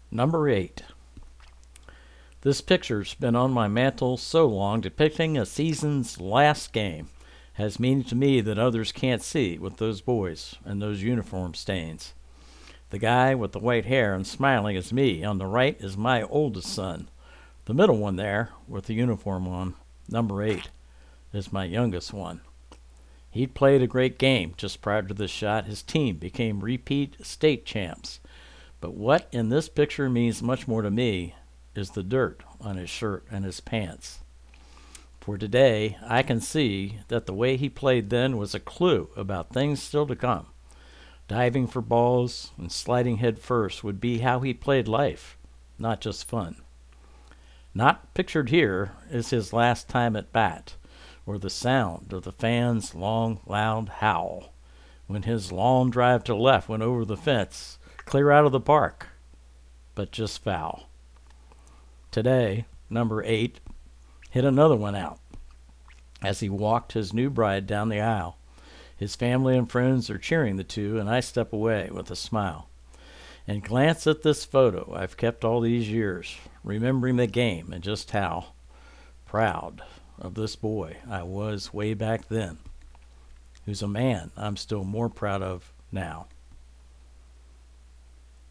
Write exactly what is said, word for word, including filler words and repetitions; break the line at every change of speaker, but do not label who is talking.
Number eight. This picture's been on my mantle so long, depicting a season's last game has meaning to me that others can't see with those boys and those uniform stains. The guy with the white hair and smiling is me. On the right is my oldest son. The middle one there, with the uniform on, number eight, is my youngest one. He'd played a great game. Just prior to this shot, his team became repeat state champs. But what in this picture means much more to me is the dirt on his shirt and his pants. For today, I can see that the way he played then was a clue about things still to come. Diving for balls and sliding head first would be how he played life, not just fun. Not pictured here is his last time at bat, or the sound of the fans' long, loud howl when his long drive to left went over the fence, clear out of the park, but just foul. Today, number eight hit another one out as he walked his new bride down the aisle. His family and friends are cheering the two, and I step away with a smile and glance at this photo I've kept all these years, remembering the game and just how proud of this boy I was way back then, who's a man I'm still more proud of now.